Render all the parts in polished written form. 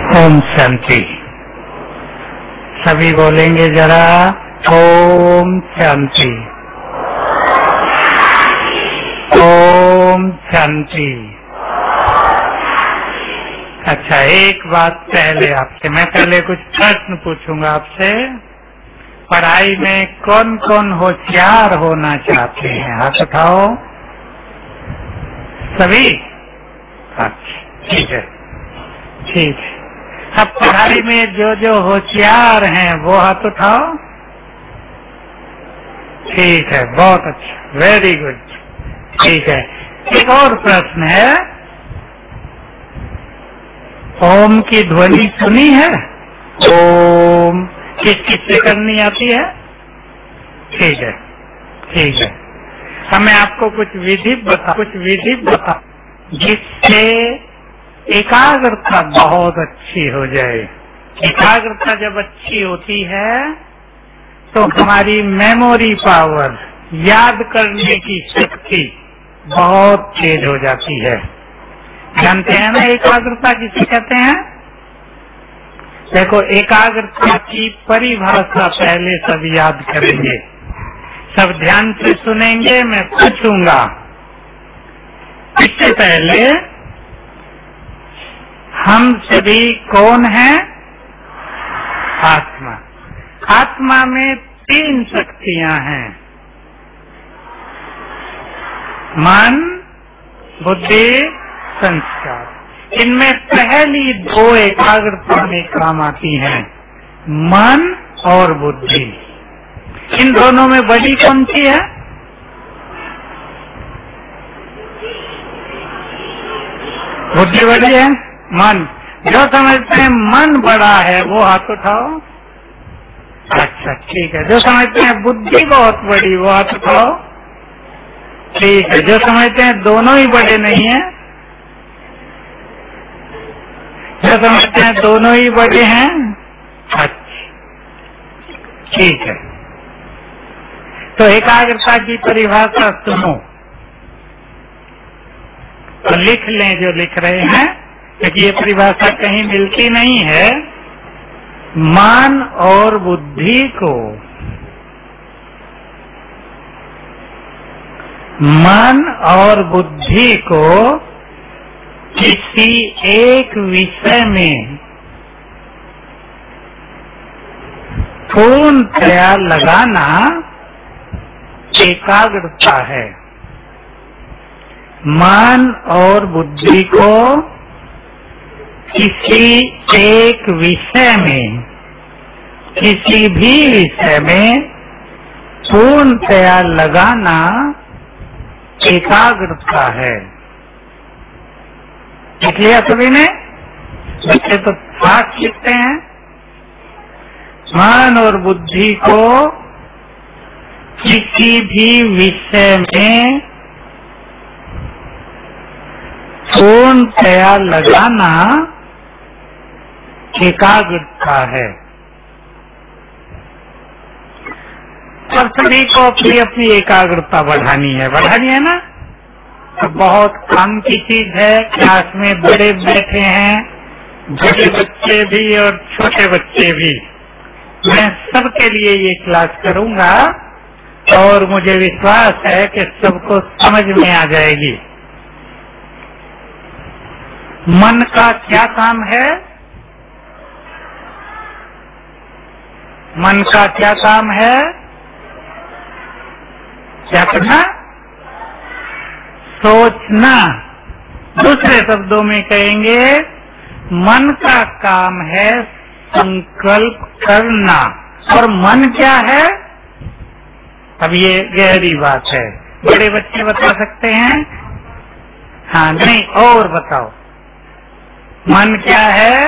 ओम शांति। सभी बोलेंगे जरा ओम शांति। ओम शांति। अच्छा, एक बात पहले आपसे, मैं पहले कुछ प्रश्न पूछूंगा आपसे। पढ़ाई में कौन कौन होशियार होना चाहते हैं? हाथ उठाओ। सभी? अच्छा, ठीक है, ठीक है। अब पढ़ाई में जो जो होशियार हैं वो हाथ उठाओ। ठीक है, बहुत अच्छा, वेरी गुड। ठीक है, एक और प्रश्न है। ओम की ध्वनि सुनी है? ओम किस किस से करनी आती है? ठीक है, ठीक है। हमें आपको कुछ विधि बता जिससे एकाग्रता बहुत अच्छी हो जाए। एकाग्रता जब अच्छी होती है तो हमारी मेमोरी पावर, याद करने की शक्ति बहुत तेज हो जाती है। जानते हैं ना एकाग्रता किसे कहते हैं? देखो, एकाग्रता की परिभाषा पहले सब याद करेंगे, सब ध्यान से सुनेंगे। मैं पूछूंगा। इससे पहले हम सभी कौन हैं? आत्मा। आत्मा में 3 शक्तियां हैं, मन, बुद्धि, संस्कार। इनमें पहली 2 एकाग्रता में काम आती हैं, मन और बुद्धि। इन दोनों में बड़ी कौन सी है? बुद्धि बड़ी है, मन। जो समझते हैं मन बड़ा है वो हाथ उठाओ। अच्छा, ठीक है। जो समझते हैं बुद्धि बहुत बड़ी वो हाथ उठाओ। ठीक है। जो समझते हैं दोनों ही बड़े नहीं है, जो समझते हैं दोनों ही बड़े हैं, अच्छा, ठीक है। तो एकाग्रता की परिभाषा सुनो तो लिख लें जो लिख रहे हैं, क्योंकि ये परिभाषा कहीं मिलती नहीं है। मन और बुद्धि को, मन और बुद्धि को किसी एक विषय में पूर्णतया लगाना एकाग्रता है। मन और बुद्धि को किसी एक विषय में, किसी भी विषय में पूर्णतया लगाना एकाग्रता है। लिख लिया सभी ने? बच्चे तो फास्ट लिखते हैं। मन और बुद्धि को किसी भी विषय में पूर्णतया लगाना एकाग्रता है। और सभी को अपनी अपनी एकाग्रता बढ़ानी है ना? तो बहुत काम की चीज है। क्लास में बड़े बैठे हैं, बड़े बच्चे भी और छोटे बच्चे भी। मैं सबके लिए ये क्लास करूंगा और मुझे विश्वास है कि सबको समझ में आ जाएगी। मन का क्या काम है? मन का क्या काम है? क्या करना? सोचना। दूसरे शब्दों में कहेंगे, मन का काम है संकल्प करना। और मन क्या है? अब ये गहरी बात है। बड़े बच्चे बता सकते हैं? हाँ, नहीं, और बताओ। मन क्या है?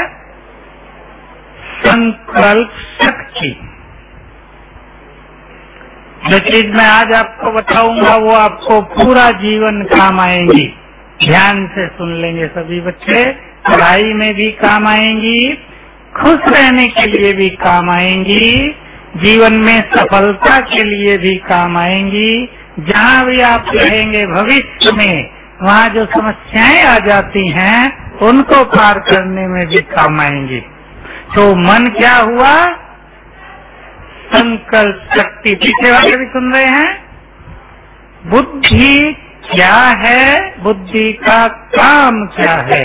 संकल्प शक्ति। जो चीज मैं आज आपको बताऊंगा वो आपको पूरा जीवन काम आएंगी। ध्यान से सुन लेंगे सभी बच्चे। पढ़ाई में भी काम आएंगी, खुश रहने के लिए भी काम आएंगी, जीवन में सफलता के लिए भी काम आएंगी। जहाँ भी आप रहेंगे भविष्य में, वहाँ जो समस्याएं आ जाती हैं उनको पार करने में भी काम आएंगी। तो मन क्या हुआ? संकल्प शक्ति। पीछे वाले भी सुन रहे हैं? बुद्धि क्या है? बुद्धि का काम क्या है?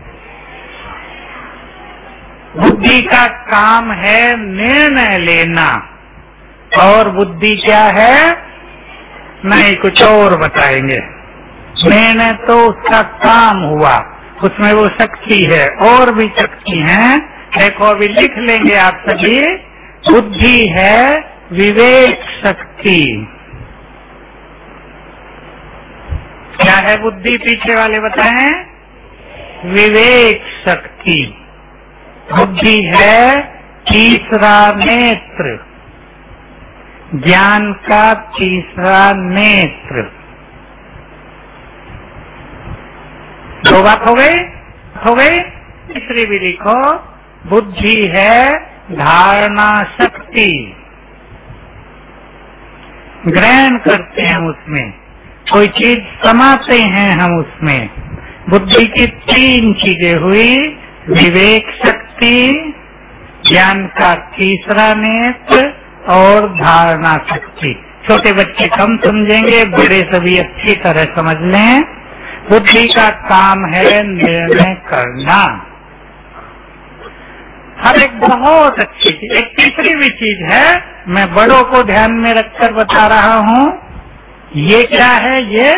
बुद्धि का काम है निर्णय लेना। और बुद्धि क्या है? नहीं, कुछ और बताएंगे। निर्णय तो उसका काम हुआ, उसमें वो शक्ति है, और भी शक्ति है। देखो अभी लिख लेंगे आप सभी। बुद्धि है विवेक शक्ति। क्या है बुद्धि? पीछे वाले बताएं। विवेक शक्ति। बुद्धि है तीसरा नेत्र, ज्ञान का तीसरा नेत्र। दो बात हो गई? तीसरी भी लिखो। बुद्धि है धारणा शक्ति। ग्रहण करते हैं उसमें, कोई चीज समाते हैं हम उसमें। बुद्धि की तीन चीजें हुई, विवेक शक्ति, ज्ञान का तीसरा नेत्र और धारणा शक्ति। छोटे बच्चे कम समझेंगे, बड़े सभी अच्छी तरह समझ लें। बुद्धि का काम है निर्णय करना। हर एक बहुत अच्छी चीज। एक तीसरी भी चीज है, मैं बड़ों को ध्यान में रखकर बता रहा हूँ। ये क्या है? ये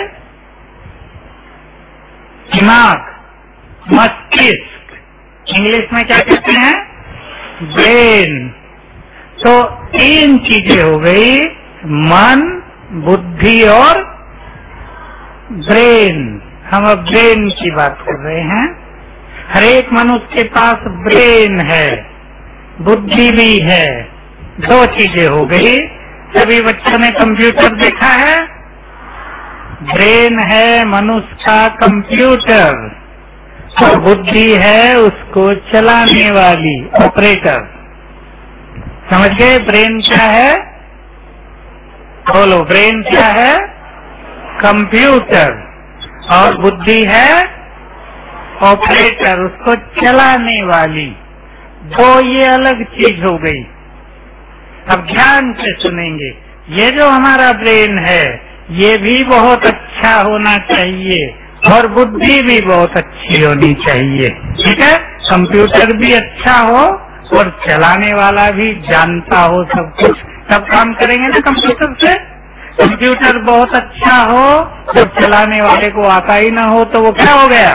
दिमाग, मस्तिष्क, इंग्लिश में क्या कहते हैं? ब्रेन। तो तीन चीजें हो गई, मन, बुद्धि और ब्रेन। हम अब ब्रेन की बात कर रहे हैं। हर एक मनुष्य के पास ब्रेन है, बुद्धि भी है। दो चीजें हो गई। सभी बच्चों ने कंप्यूटर देखा है? ब्रेन है मनुष्य का कंप्यूटर, और बुद्धि है उसको चलाने वाली, ऑपरेटर। समझ गए? ब्रेन क्या है? बोलो, ब्रेन क्या है? कंप्यूटर। और बुद्धि है ऑपरेटर, उसको चलाने वाली। दो ये अलग चीज हो गई। अब ध्यान से सुनेंगे। ये जो हमारा ब्रेन है, ये भी बहुत अच्छा होना चाहिए, और बुद्धि भी बहुत अच्छी होनी चाहिए। ठीक है? कंप्यूटर भी अच्छा हो और चलाने वाला भी जानता हो सब कुछ, तब काम करेंगे ना कंप्यूटर से। कंप्यूटर बहुत अच्छा हो और चलाने वाले को आता ही ना हो, तो वो क्या हो गया?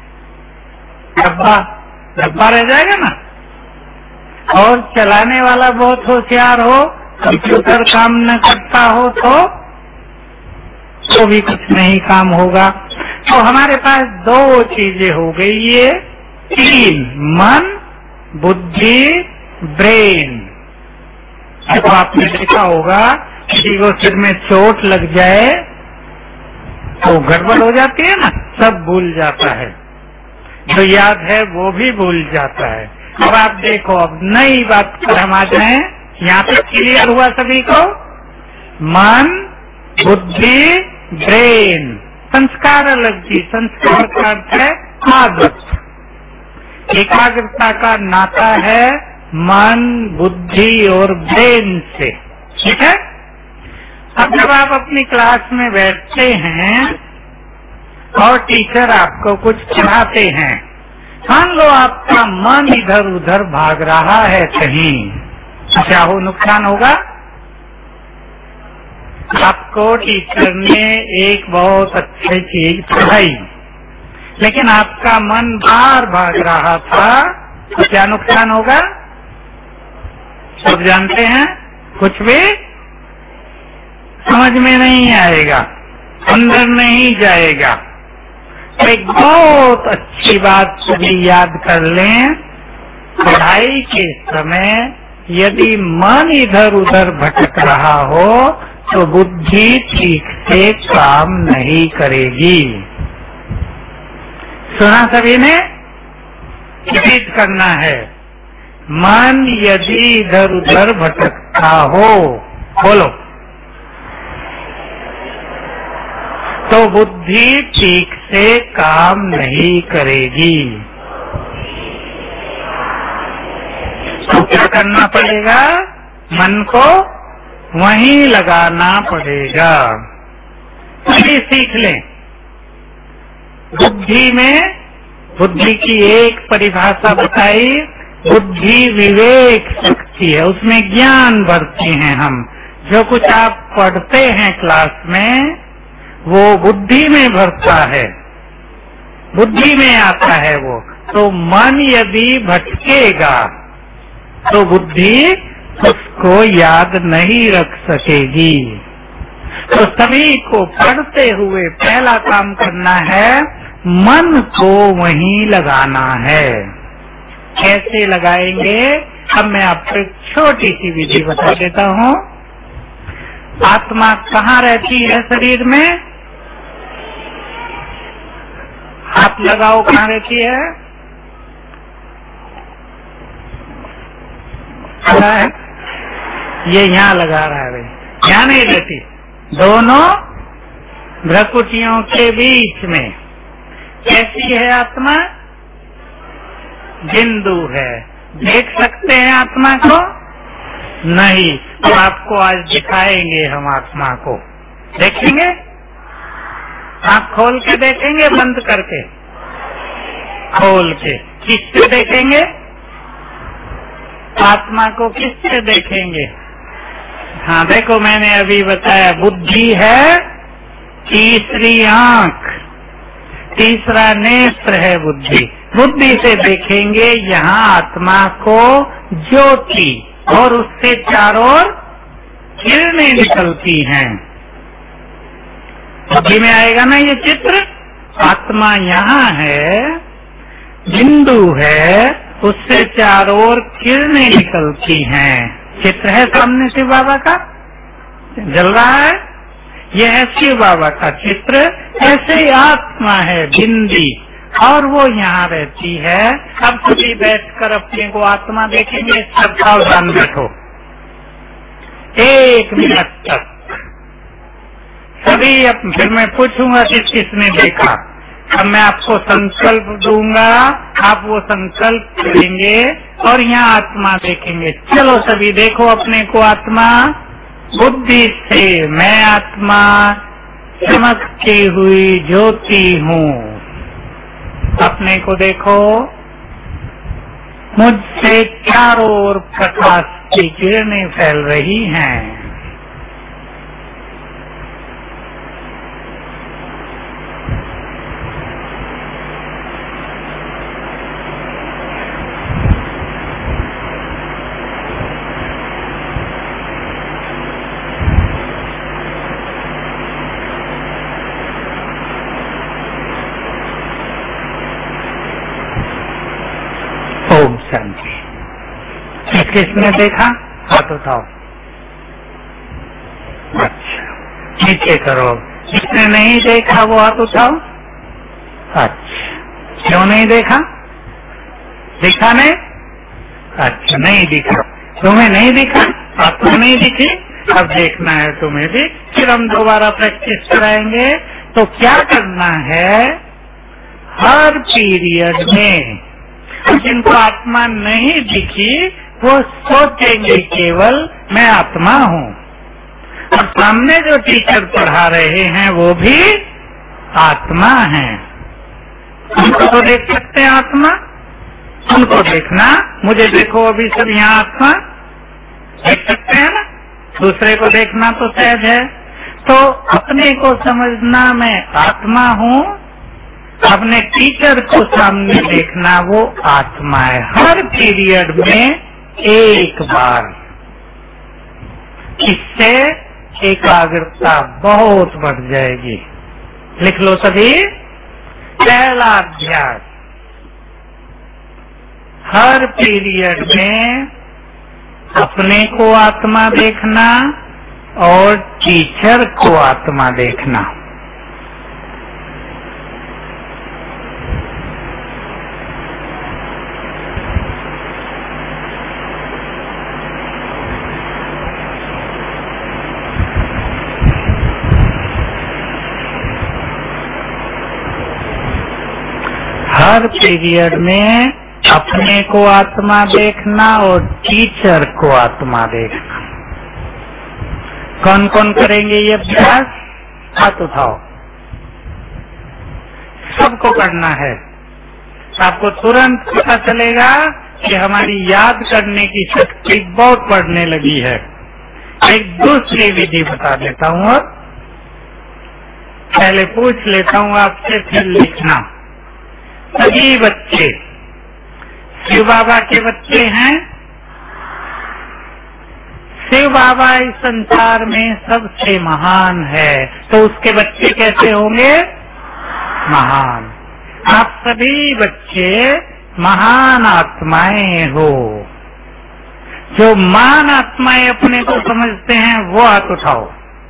डब्बा रह जाएगा ना। और चलाने वाला बहुत होशियार हो, कंप्यूटर काम न करता हो, तो भी कुछ नहीं काम होगा। तो हमारे पास दो चीजें हो गई, ये तीन, मन, बुद्धि, ब्रेन। अब आपने देखा होगा, किसी को सिर में चोट लग जाए तो गड़बड़ हो जाती है ना, सब भूल जाता है, जो याद है वो भी भूल जाता है। अब आप देखो, अब नई बात पर हम आ जाएं। यहाँ पे क्लियर हुआ सभी को? मन, बुद्धि, ब्रेन। संस्कार अलग चीज। संस्कार का अर्थ है आदत। एकाग्रता का नाता है मन, बुद्धि और ब्रेन से। ठीक है? अब जब आप अपनी क्लास में बैठते हैं और टीचर आपको कुछ पढ़ाते हैं, मान लो आपका मन इधर उधर भाग रहा है कहीं, क्या हो? नुकसान होगा? आपको टीचर ने एक बहुत अच्छी चीज पढ़ाई, लेकिन आपका मन बाहर भाग रहा था, तो क्या नुकसान होगा? सब जानते हैं। कुछ भी समझ में नहीं आएगा, अंदर नहीं जाएगा। तो एक बहुत अच्छी बात सभी याद कर लें, पढ़ाई के समय यदि मन इधर उधर भटक रहा हो तो बुद्धि ठीक से काम नहीं करेगी। सुना सभी ने? रिपीट करना है। मन यदि इधर उधर भटकता हो, बोलो, तो बुद्धि ठीक से काम नहीं करेगी। तो क्या करना पड़ेगा? मन को वहीं लगाना पड़ेगा। अभी सीख लें। बुद्धि में, बुद्धि की एक परिभाषा बताई, बुद्धि विवेक शक्ति है, उसमें ज्ञान भरते हैं हम। जो कुछ आप पढ़ते हैं क्लास में वो बुद्धि में भरता है, बुद्धि में आता है वो। तो मन यदि भटकेगा तो बुद्धि उसको याद नहीं रख सकेगी। तो सभी को पढ़ते हुए पहला काम करना है, मन को वहीं लगाना है। कैसे लगाएंगे? अब मैं आपको एक छोटी सी विधि बता देता हूँ। आत्मा कहाँ रहती है शरीर में? हाथ लगाओ, कहाँ रहती है? ये यहाँ लगा रहा है भाई, यहाँ नहीं रहती, दोनों भ्रकुटियों के बीच में। कैसी है आत्मा? बिंदु है। देख सकते हैं आत्मा को? नहीं। तो आपको आज दिखाएंगे हम आत्मा को। देखेंगे? आप खोल के देखेंगे, बंद करके? खोल के। किससे देखेंगे? आत्मा को किससे देखेंगे? हाँ देखो, मैंने अभी बताया बुद्धि है तीसरी आंख, तीसरा नेत्र है बुद्धि। बुद्धि से देखेंगे यहाँ आत्मा को ज्योति, और उससे चारों ओर किरणें निकलती हैं। बुद्धि में आएगा ना ये चित्र? आत्मा यहाँ है, बिंदु है, उससे चारों ओर किरणें निकलती हैं। चित्र है सामने शिव बाबा का, जल रहा है। यह है शिव बाबा का चित्र। ऐसे आत्मा है बिंदी, और वो यहाँ रहती है। अब सभी बैठकर अपने को आत्मा देखेंगे। सब सावधान बैठो, 1 मिनट तक सभी। फिर मैं पूछूंगा किस किसने देखा। अब मैं आपको संकल्प दूंगा, आप वो संकल्प करेंगे और यहाँ आत्मा देखेंगे। चलो सभी देखो अपने को आत्मा। बुद्धि से मैं आत्मा चमकती हुई ज्योति हूँ। अपने को देखो, मुझसे चारों ओर प्रकाश की किरणें फैल रही हैं। ओम शांति। किस किसने देखा? हाथ उठाओ। अच्छा, नीचे करो। जिसने नहीं देखा वो हाथ उठाओ। अच्छा, क्यों नहीं देखा? दिखा नहीं? अच्छा, नहीं दिखा। तुम्हें नहीं दिखा? आत्मा नहीं दिखी? अब देखना है तुम्हें भी। फिर हम दोबारा प्रैक्टिस कराएंगे। तो क्या करना है? हर पीरियड में जिनको आत्मा नहीं दिखी वो सोचेंगे केवल मैं आत्मा हूँ, और सामने जो टीचर पढ़ा रहे हैं वो भी आत्मा है। उनको तो देख सकते हैं आत्मा, उनको देखना। मुझे देखो अभी सब यहाँ आत्मा देख सकते हैं ना, दूसरे को देखना तो सहज है। तो अपने को समझना मैं आत्मा हूँ, अपने टीचर को सामने देखना वो आत्मा है। हर पीरियड में एक बार। इससे एकाग्रता बहुत बढ़ जाएगी। लिख लो सभी। पहला अभ्यास, हर पीरियड में अपने को आत्मा देखना और टीचर को आत्मा देखना। हर पीरियड में अपने को आत्मा देखना और टीचर को आत्मा देखना। कौन कौन करेंगे ये अभ्यास? हाथ उठाओ। सबको करना है। आपको तुरंत पता चलेगा कि हमारी याद करने की शक्ति बहुत बढ़ने लगी है। एक दूसरी विधि बता देता हूँ और पहले पूछ लेता हूँ आपसे, फिर लिखना। सभी बच्चे शिव बाबा के बच्चे हैं। शिव बाबा इस संसार में सबसे महान है, तो उसके बच्चे कैसे होंगे? महान। आप सभी बच्चे महान आत्माएं हो। जो महान आत्माएं अपने को समझते हैं वो हाथ उठाओ।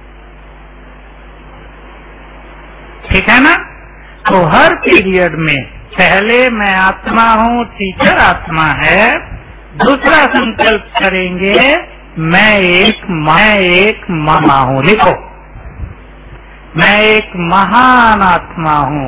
ठीक है ना? तो हर पीरियड में पहले मैं आत्मा हूँ, टीचर आत्मा है। दूसरा संकल्प करेंगे मैं एक मामा हूँ। लिखो, मैं एक महान आत्मा हूँ।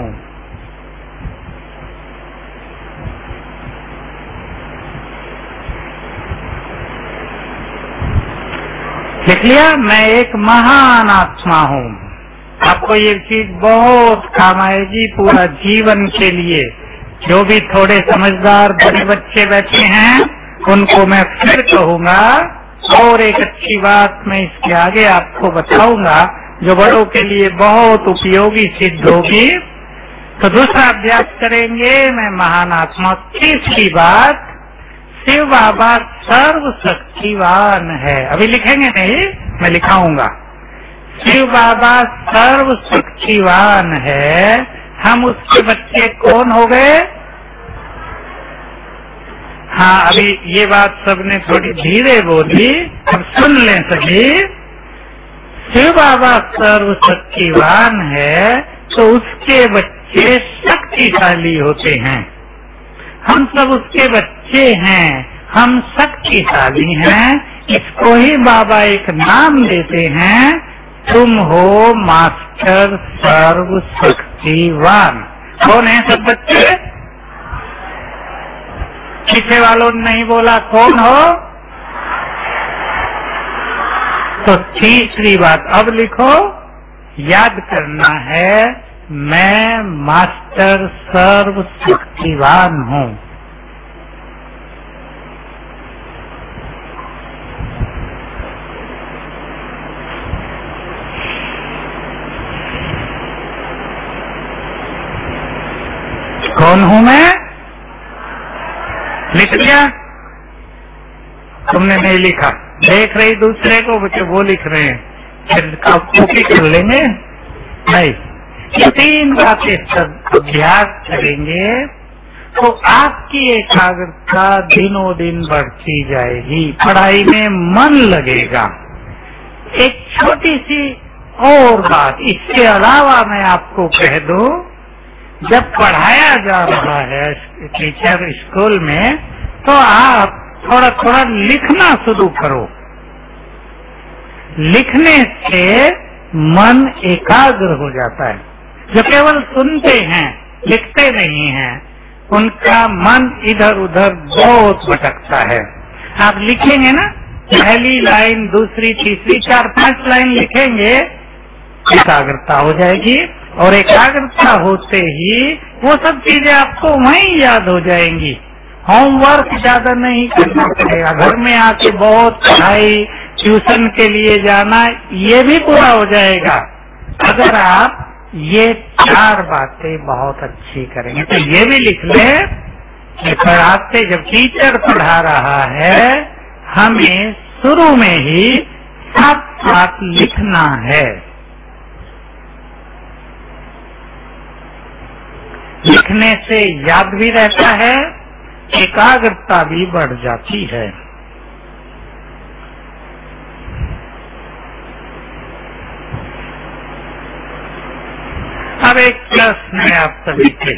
लिख लिया? मैं एक महान आत्मा हूँ। आपको ये चीज बहुत काम आएगी पूरा जीवन के लिए। जो भी थोड़े समझदार बड़े बच्चे बैठे हैं उनको मैं फिर कहूँगा, और एक अच्छी बात मैं इसके आगे आपको बताऊंगा जो बड़ों के लिए बहुत उपयोगी सिद्ध होगी। तो दूसरा अभ्यास करेंगे मैं महान आत्मा। तीसरी बात, शिव बाबा सर्वशक्तिवान है। अभी लिखेंगे नहीं, मैं लिखाऊंगा। शिव बाबा सर्वशक्तिवान है। हम उसके बच्चे कौन हो गए? हाँ, अभी ये बात सबने थोड़ी धीरे बोली, अब सुन लें सभी। शिव बाबा सर्वशक्तिवान है तो उसके बच्चे शक्तिशाली होते हैं। हम सब उसके बच्चे हैं, हम शक्तिशाली हैं। इसको ही बाबा एक नाम देते हैं, तुम हो मास्टर सर्वशक्तिवान। कौन है सब बच्चे? पीछे वालों ने नहीं बोला कौन हो। तो तीसरी बात अब लिखो, याद करना है मैं मास्टर सर्वशक्तिवान हूँ। कौन हूँ मैं? लिख लिया? तुमने नहीं लिखा, देख रही दूसरे को बच्चे वो लिख रहे हैं, फिर कॉपी कर लेंगे नहीं। ये तीन बातें सब अभ्यास करेंगे तो आपकी एकाग्रता दिनों दिन बढ़ती जाएगी, पढ़ाई में मन लगेगा। एक छोटी सी और बात इसके अलावा मैं आपको कह दूं, जब पढ़ाया जा रहा है टीचर स्कूल में तो आप थोड़ा थोड़ा लिखना शुरू करो। लिखने से मन एकाग्र हो जाता है। जो केवल सुनते हैं लिखते नहीं हैं, उनका मन इधर उधर बहुत भटकता है। आप लिखेंगे ना, पहली लाइन दूसरी तीसरी 4-5 लाइन लिखेंगे, एकाग्रता हो जाएगी। और एकाग्रता होते ही वो सब चीजें आपको वहीं याद हो जाएंगी। होमवर्क ज्यादा नहीं करना पड़ेगा। घर में आके बहुत पढ़ाई, ट्यूशन के लिए जाना, ये भी पूरा हो जाएगा अगर आप ये 4 बातें बहुत अच्छी करेंगे। तो ये भी लिख ले कि पढ़ाते जब टीचर पढ़ा रहा है हमें शुरू में ही साथ लिखना है। लिखने से याद भी रहता है, एकाग्रता भी बढ़ जाती है। अब एक प्रश्न है आप सभी से।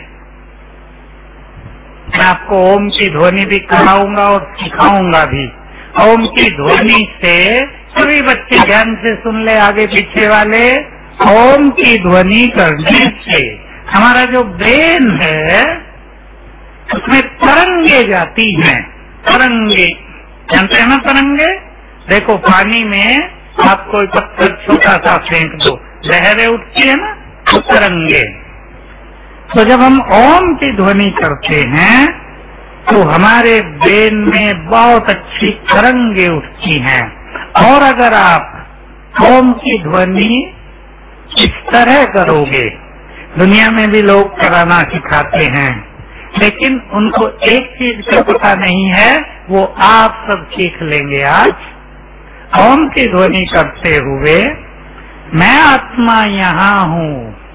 मैं आपको ओम की ध्वनि भी कराऊंगा और सिखाऊंगा भी। ओम की ध्वनि से सभी बच्चे ध्यान से सुन ले, आगे पीछे वाले। ओम की ध्वनि करने से हमारा जो ब्रेन है उसमें तरंगे जाती हैं। तरंगे जानते हैं ना तरंगे? देखो पानी में आप कोई पत्थर छोटा सा फेंक दो, लहरें उठती है ना, तो तरंगे। तो जब हम ओम की ध्वनि करते हैं तो हमारे ब्रेन में बहुत अच्छी तरंगे उठती हैं। और अगर आप ओम की ध्वनि इस तरह करोगे, दुनिया में भी लोग कराना सिखाते हैं, लेकिन उनको एक चीज का पता नहीं है, वो आप सब सीख लेंगे आज। ओम की ध्वनि करते हुए मैं आत्मा यहाँ हूँ,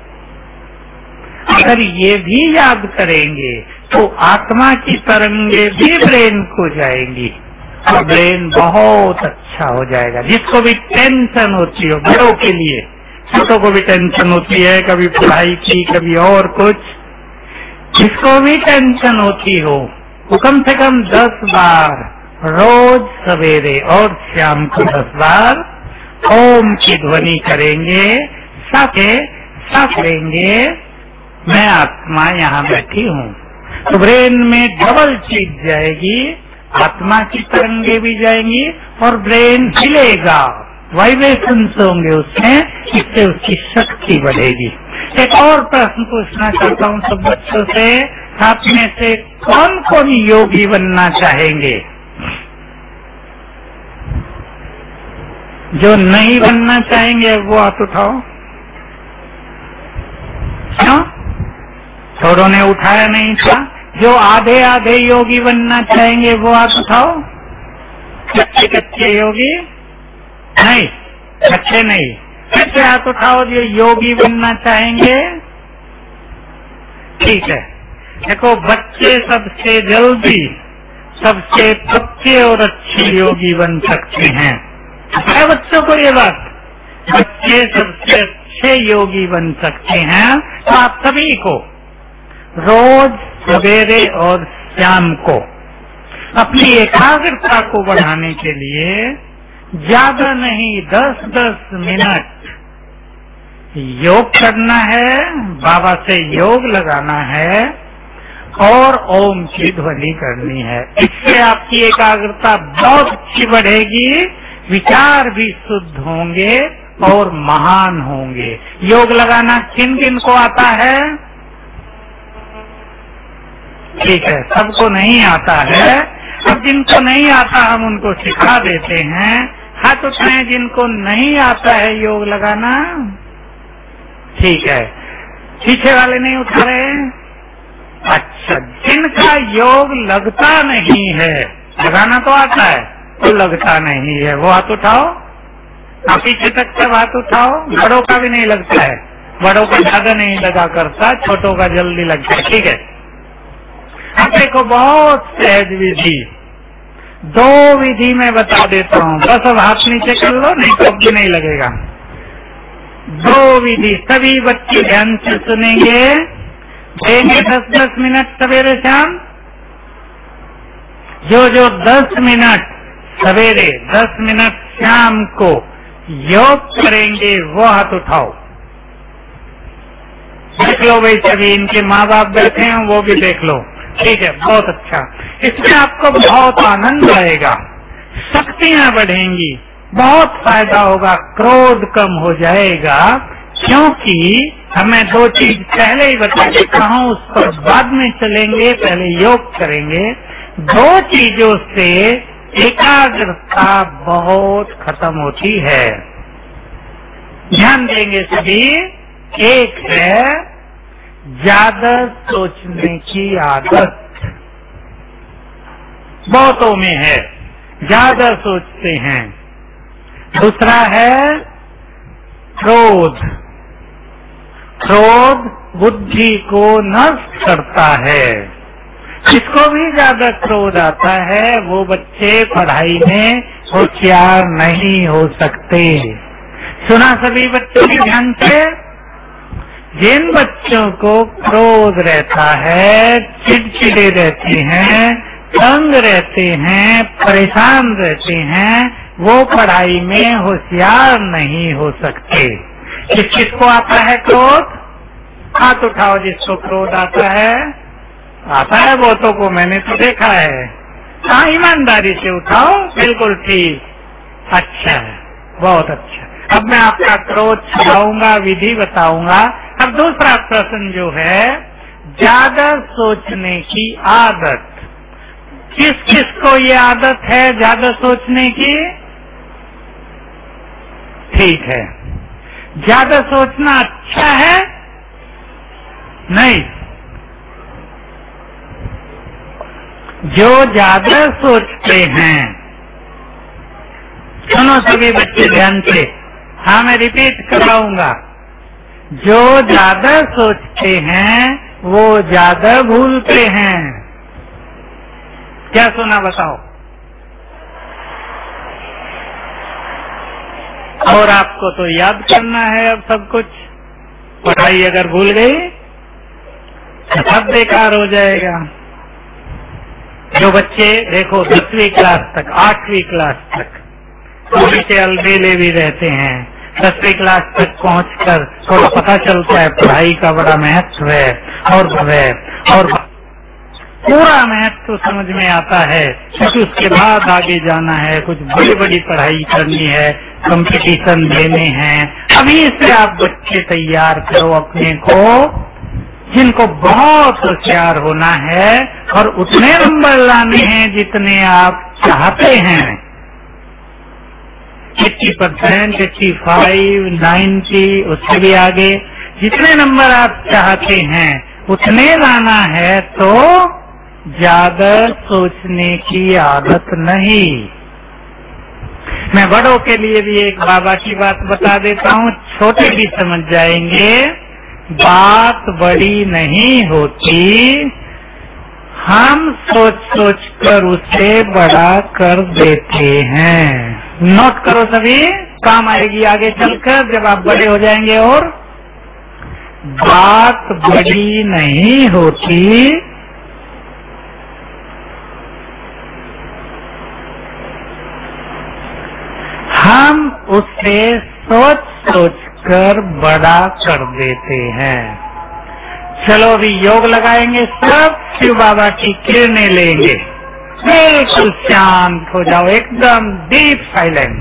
अगर ये भी याद करेंगे तो आत्मा की तरंगे भी ब्रेन को जाएंगी और ब्रेन बहुत अच्छा हो जाएगा। जिसको भी टेंशन होती हो, बड़ों के लिए, छोटों को भी टेंशन होती है, कभी पढ़ाई की, कभी और कुछ, जिसको भी टेंशन होती हो, वो कम से कम 10 बार रोज सवेरे और शाम को 10 बार ओम की ध्वनि करेंगे, साफ लेंगे मैं आत्मा यहाँ बैठी हूँ, तो ब्रेन में डबल चीज जाएगी, आत्मा की तरंगे भी जाएंगी और ब्रेन हिलेगा, वाइब्रेशंस होंगे उसमें, इससे उसकी शक्ति बढ़ेगी। एक और प्रश्न पूछना चाहता हूँ सब बच्चों से, आप में से कौन कौन योगी बनना चाहेंगे? जो नहीं बनना चाहेंगे वो हाथ उठाओ। क्यों? थोड़ों ने उठाया नहीं था। जो आधे आधे योगी बनना चाहेंगे वो हाथ उठाओ। कच्चे कच्चे योगी नहीं, कच्चे नहीं, कच्चे हाथ उठाओ जो योगी बनना चाहेंगे। ठीक है, देखो बच्चे सबसे जल्दी, सबसे पक्के और अच्छे योगी बन सकते हैं। है बच्चों को ये बात? बच्चे सबसे अच्छे योगी बन सकते हैं। तो आप सभी को रोज सवेरे और शाम को अपनी एकाग्रता को बढ़ाने के लिए ज्यादा नहीं 10-10 मिनट योग करना है, बाबा से योग लगाना है और ओम की ध्वनि करनी है। इससे आपकी एकाग्रता बहुत अच्छी बढ़ेगी, विचार भी शुद्ध होंगे और महान होंगे। योग लगाना किन किन को आता है? ठीक है, सबको नहीं आता है। अब जिनको नहीं आता हम उनको सिखा देते हैं। हाथ उठाएं जिनको नहीं आता है योग लगाना। ठीक है, पीछे वाले नहीं उठा रहे? अच्छा, जिनका योग लगता नहीं है, लगाना तो आता है तो लगता नहीं है, वो हाथ उठाओ। आप पीछे तक सब हाथ उठाओ। बड़ों का भी नहीं लगता है, बड़ों का ज्यादा नहीं लगा करता, छोटों का जल्दी लगता है। ठीक है, अब देखो बहुत सहज विधि, 2 विधि मैं बता देता हूँ, बस अब हाथ नीचे कर लो, नहीं तो भी नहीं लगेगा। 2 विधि सभी बच्चे ध्यान से सुनेंगे, देंगे 10-10 मिनट सवेरे शाम। जो 10 मिनट सवेरे 10 मिनट शाम को योग करेंगे वो हाथ उठाओ। देख लो भाई, सभी इनके माँ बाप बैठे हैं वो भी देख लो। ठीक है, बहुत अच्छा। इसमें आपको बहुत आनंद आएगा, शक्तियां बढ़ेंगी, बहुत फायदा होगा, क्रोध कम हो जाएगा। क्योंकि हमें 2 चीज पहले ही बता देता हूँ, उस पर बाद में चलेंगे, पहले योग करेंगे। 2 चीजों से एकाग्रता बहुत खत्म होती है, ध्यान देंगे सभी। एक है ज्यादा सोचने की आदत, बहुतों में है, ज्यादा सोचते हैं। दूसरा है क्रोध, क्रोध बुद्धि को नष्ट करता है। जिसको भी ज्यादा क्रोध आता है वो बच्चे पढ़ाई में होशियार नहीं हो सकते। सुना सभी बच्चों की ध्यान से? जिन बच्चों को क्रोध रहता है, चिड़चिड़े रहते हैं, तंग रहते हैं, परेशान रहते हैं, वो पढ़ाई में होशियार नहीं हो सकते। किसको आता है क्रोध? हाथ उठाओ जिसको क्रोध आता है। आता है बहुतों को, मैंने तो देखा है। हाँ, ईमानदारी से उठाओ, बिल्कुल ठीक, अच्छा है, बहुत अच्छा। अब मैं आपका क्रोध छुड़ाऊंगा, विधि बताऊंगा। अब दूसरा प्रश्न जो है, ज्यादा सोचने की आदत, किस किस को ये आदत है ज्यादा सोचने की? ठीक है, ज्यादा सोचना अच्छा है? नहीं। जो ज्यादा सोचते हैं, सुनो सभी बच्चे ध्यान से, हाँ मैं रिपीट कराऊंगा, जो ज्यादा सोचते हैं वो ज्यादा भूलते हैं। क्या सुना बताओ? और आपको तो याद करना है अब सब कुछ, पढ़ाई अगर भूल गई तो सब बेकार हो जाएगा। जो बच्चे देखो 10वीं क्लास तक, 8वीं क्लास तक थोड़ी से अलबेले भी रहते हैं, 10वीं क्लास तक पहुंचकर थोड़ा पता चलता है पढ़ाई का बड़ा महत्व है, और पूरा महत्व समझ में आता है, क्योंकि उसके बाद आगे जाना है, कुछ बड़ी बड़ी पढ़ाई करनी है, कंपटीशन देने हैं। अभी से आप बच्चे तैयार करो अपने को, जिनको बहुत होशियार होना है और उतने नंबर लाने हैं जितने आप चाहते हैं। 80%, 85, 90, उससे भी आगे जितने नंबर आप चाहते हैं उतने लाना है, तो ज्यादा सोचने की आदत नहीं। मैं बड़ों के लिए भी एक बाबा की बात बता देता हूँ, छोटे भी समझ जाएंगे। बात बड़ी नहीं होती, हम सोच सोच कर उसे बड़ा कर देते हैं। नोट करो सभी, काम आएगी आगे चलकर जब आप बड़े हो जाएंगे। और बात बड़ी नहीं होती, हम उसे सोच सोच कर बड़ा कर देते हैं। चलो अभी योग लगाएंगे, सब शिव बाबा की किरणें लेंगे, बिल्कुल शांत हो जाओ, एकदम डीप साइलेंस।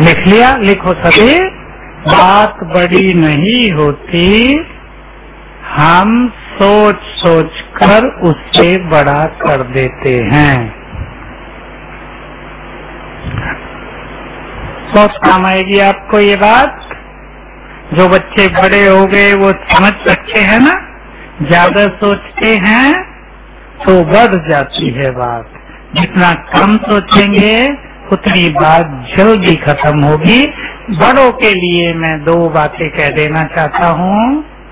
लिख लिया? लिखो सभी। बात बड़ी नहीं होती, हम सोच सोच कर उससे बड़ा कर देते हैं। बहुत काम आएगी आपको ये बात। जो बच्चे बड़े हो गए वो समझ सकते हैं ना, ज्यादा सोचते हैं तो बढ़ जाती है बात, जितना कम सोचेंगे उतनी बात जल्दी खत्म होगी। बड़ों के लिए मैं 2 बातें कह देना चाहता हूँ।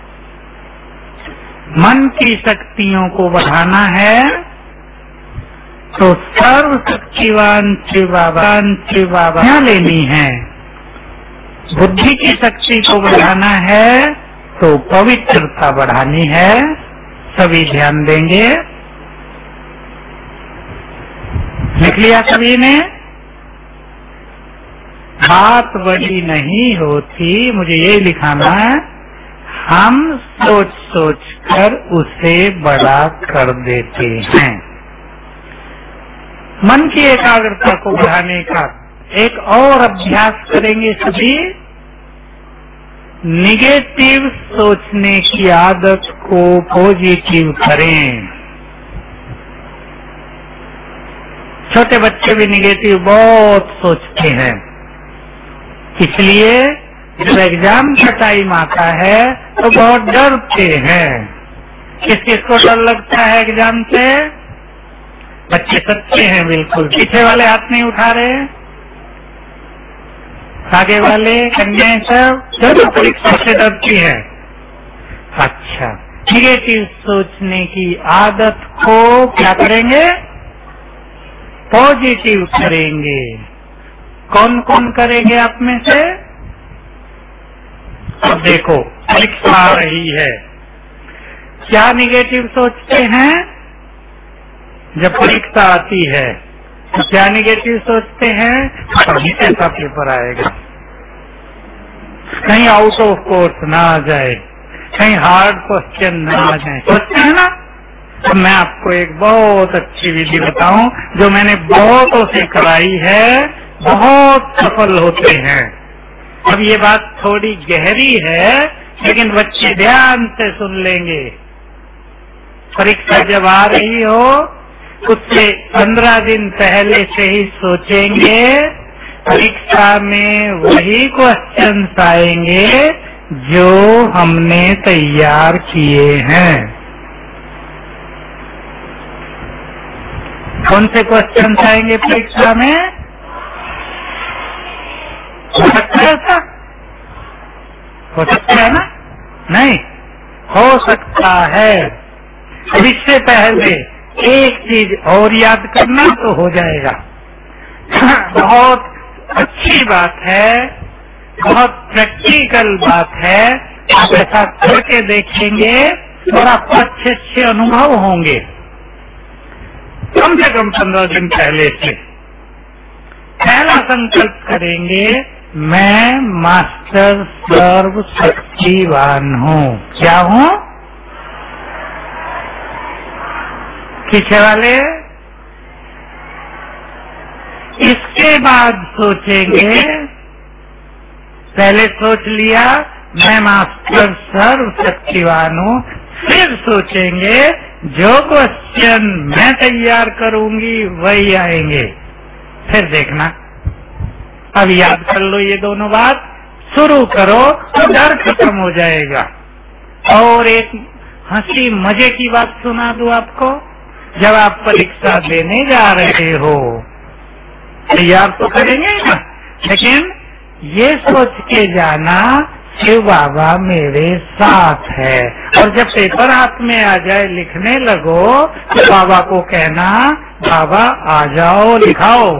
मन की शक्तियों को बढ़ाना है तो सर्वशक्तिवान शिव बाबा क्या लेनी है। बुद्धि की शक्ति को बढ़ाना है तो पवित्रता बढ़ानी है। सभी ध्यान देंगे? लिख लिया सभी ने? बात बड़ी नहीं होती, मुझे ये लिखाना है, हम सोच सोच कर उसे बड़ा कर देते हैं। मन की एकाग्रता को बढ़ाने का एक और अभ्यास करेंगे सभी। निगेटिव सोचने की आदत को पॉजिटिव करें। छोटे बच्चे भी निगेटिव बहुत सोचते हैं, इसलिए जब एग्जाम का टाइम आता है तो बहुत डरते हैं। किस किस को डर लगता है एग्जाम से? बच्चे सच्चे हैं बिल्कुल। पीछे वाले हाथ नहीं उठा रहे, आगे वाले कन्याएं सब जब परीक्षा से डरती है। अच्छा, निगेटिव सोचने की आदत को क्या करेंगे? पॉजिटिव करेंगे। कौन कौन करेंगे आप में से? अब देखो परीक्षा आ रही है, क्या निगेटिव सोचते हैं? जब परीक्षा आती है तो क्या निगेटिव सोचते हैं? कहीं कैसा पेपर आएगा, कहीं आउट ऑफ कोर्स ना आ जाए, कहीं हार्ड क्वेश्चन ना आ जाए, सोचते हैं ना। तो मैं आपको एक बहुत अच्छी विधि बताऊं जो मैंने बहुतों से कराई है, बहुत सफल होते हैं। अब ये बात थोड़ी गहरी है लेकिन बच्चे ध्यान से सुन लेंगे। परीक्षा जब आ रही हो उससे 15 दिन पहले से ही सोचेंगे परीक्षा में वही क्वेश्चंस आएंगे जो हमने तैयार किए हैं। कौन से क्वेश्चंस आएंगे परीक्षा में? हो सकता है ऐसा? हो सकता है ना? नहीं हो सकता है। अब इससे पहले एक चीज और याद करना तो हो जाएगा। बहुत अच्छी बात है, बहुत प्रैक्टिकल बात है। आप ऐसा करके देखेंगे और आपको अच्छे अच्छे अनुभव होंगे। कम से कम 15 दिन पहले से पहला संकल्प करेंगे, मैं मास्टर सर्व शक्तिवान हूँ। क्या हूँ? पीछे वाले? इसके बाद सोचेंगे, पहले सोच लिया मैं मास्टर सर्व शक्तिवान हूँ, फिर सोचेंगे जो क्वेश्चन मैं तैयार करूंगी वही आएंगे। फिर देखना। अब याद कर लो ये दोनों बात, शुरू करो तो डर खत्म हो जाएगा। और एक हंसी मजे की बात सुना दूं आपको। जब आप परीक्षा देने जा रहे हो, तैयार तो करेंगे ना, लेकिन ये सोच के जाना शिव बाबा मेरे साथ है। और जब पेपर हाथ में आ जाए, लिखने लगो, तो बाबा को कहना, बाबा आ जाओ लिखाओ।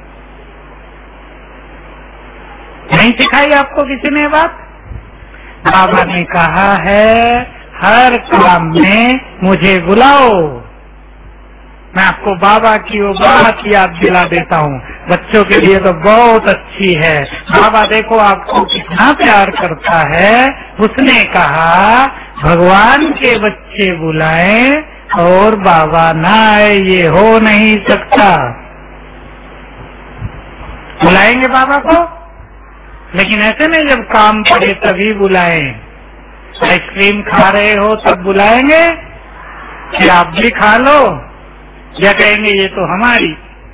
नहीं सिखाई आपको किसी ने बात? बाबा ने कहा है हर काम में मुझे बुलाओ। मैं आपको बाबा की वो बात याद दिला देता हूँ, बच्चों के लिए तो बहुत अच्छी है। बाबा देखो आपको कितना प्यार करता है। उसने कहा भगवान के बच्चे बुलाएं और बाबा ना आए, ये हो नहीं सकता। बुलाएंगे बाबा को? लेकिन ऐसे नहीं जब काम पड़े तभी बुलाएं। आइसक्रीम खा रहे हो तब बुलाएंगे कि आप भी खा लो, या कहेंगे ये तो हमारी।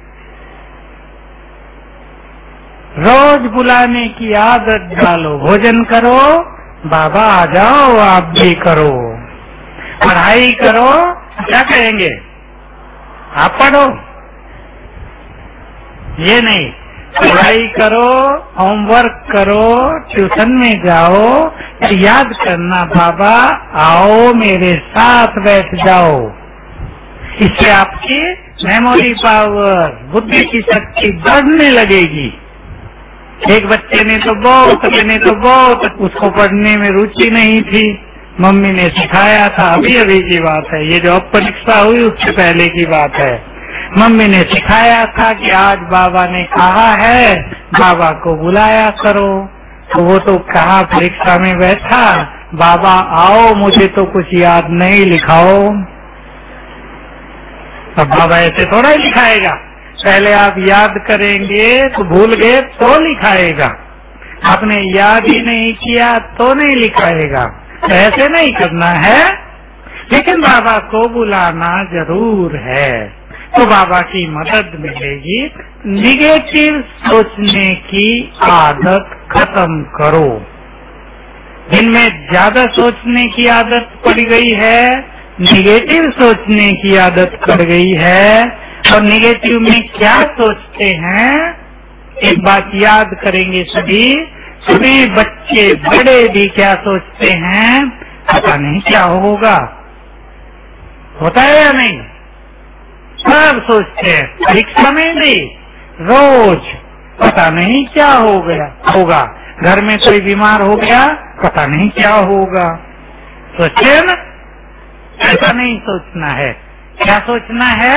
रोज बुलाने की आदत डालो। भोजन करो, बाबा आ जाओ आप भी करो। पढ़ाई करो, क्या कहेंगे आप पढ़ो। ये नहीं, पढ़ाई करो, होमवर्क करो, ट्यूशन में जाओ, याद करना बाबा आओ मेरे साथ बैठ जाओ। इससे आपकी मेमोरी पावर, बुद्धि की शक्ति बढ़ने लगेगी। एक बच्चे ने तो बहुत उसको पढ़ने में रुचि नहीं थी, मम्मी ने सिखाया था। अभी की बात है, ये जो अब परीक्षा हुई उससे पहले की बात है। मम्मी ने सिखाया था कि आज बाबा ने कहा है बाबा को बुलाया करो। तो वो तो कहा परीक्षा में बैठा, बाबा आओ मुझे तो कुछ याद नहीं, लिखाओ। अब बाबा ऐसे थोड़ा ही लिखाएगा, पहले आप याद करेंगे तो भूल गए तो लिखाएगा, आपने याद ही नहीं किया तो नहीं लिखाएगा। तो ऐसे नहीं करना है, लेकिन बाबा को बुलाना जरूर है तो बाबा की मदद मिलेगी। निगेटिव सोचने की आदत खत्म करो। जिनमें ज्यादा सोचने की आदत पड़ गई है, निगेटिव सोचने की आदत पड़ गई है, और निगेटिव में क्या सोचते हैं, एक बात याद करेंगे सभी बच्चे बड़े भी क्या सोचते हैं, पता नहीं क्या होगा। होता है या नहीं? सब सोचते हैं, परीक्षा में भी रोज पता नहीं क्या हो गया होगा, घर में कोई बीमार हो गया पता नहीं क्या होगा। सोचे ना, ऐसा नहीं सोचना है। क्या सोचना है?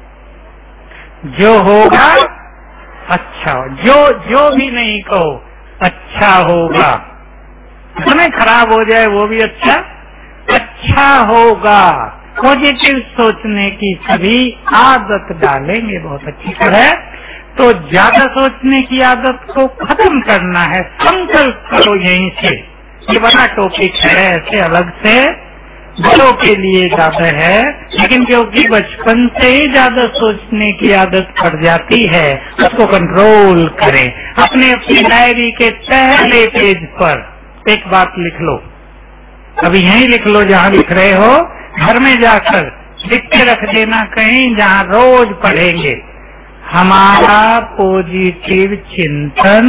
जो होगा अच्छा, जो भी नहीं कहो अच्छा होगा। समय खराब हो जाए वो भी अच्छा होगा। पॉजिटिव सोचने की सभी आदत डालेंगे बहुत अच्छी तरह। तो ज्यादा सोचने की आदत को खत्म करना है, संकल्प करो यहीं से। ये बड़ा टॉपिक है, ऐसे अलग से बड़ों के लिए ज्यादा है, लेकिन क्योंकि बचपन से ही ज्यादा सोचने की आदत पड़ जाती है, उसको कंट्रोल करें। अपने अपनी डायरी के पहले पेज पर एक बात लिख लो, अभी यहीं लिख लो जहाँ लिख रहे हो, घर में जाकर लिख के रख देना कहीं जहाँ रोज पढ़ेंगे। हमारा पॉजिटिव चिंतन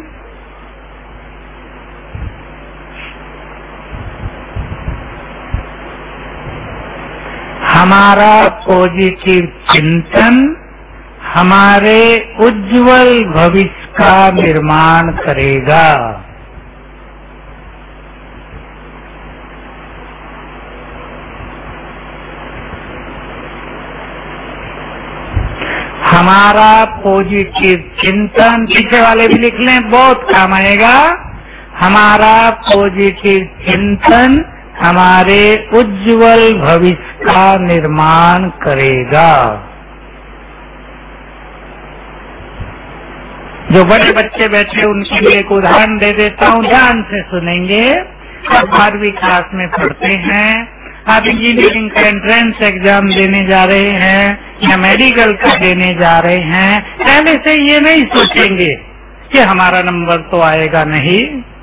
हमारे उज्जवल भविष्य का निर्माण करेगा। हमारा पॉजिटिव चिंतन, पीछे वाले भी लिख लें, बहुत काम आएगा। हमारा पॉजिटिव चिंतन हमारे उज्जवल भविष्य का निर्माण करेगा। जो बड़े बच्चे बैठे उनके लिए एक उदाहरण दे देता हूँ, ध्यान से सुनेंगे। अब 12वीं क्लास में पढ़ते हैं, आप इंजीनियरिंग का एंट्रेंस एग्जाम देने जा रहे हैं या मेडिकल का देने जा रहे हैं, पहले से ये नहीं सोचेंगे कि हमारा नंबर तो आएगा नहीं।